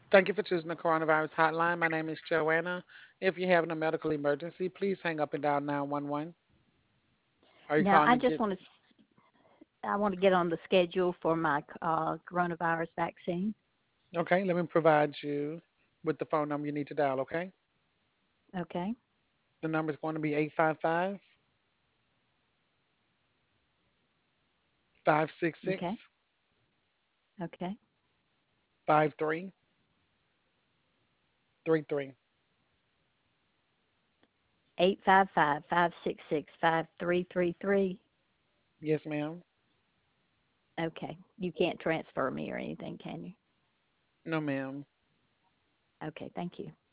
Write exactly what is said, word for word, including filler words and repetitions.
Thank you for choosing the coronavirus hotline. My name is Joanna. If you're having a medical emergency, please hang up and dial nine one one. Are you Now, calling I to just get? want to I want to get on the schedule for my uh, coronavirus vaccine. Okay, let me provide you with the phone number you need to dial, okay? Okay. The number is going to be eight five five, five six Okay. six, Okay. five three three three. Eight five five five six six five three three three. Yes, ma'am. Okay. You can't transfer me or anything, can you? No, ma'am. Okay. Thank you.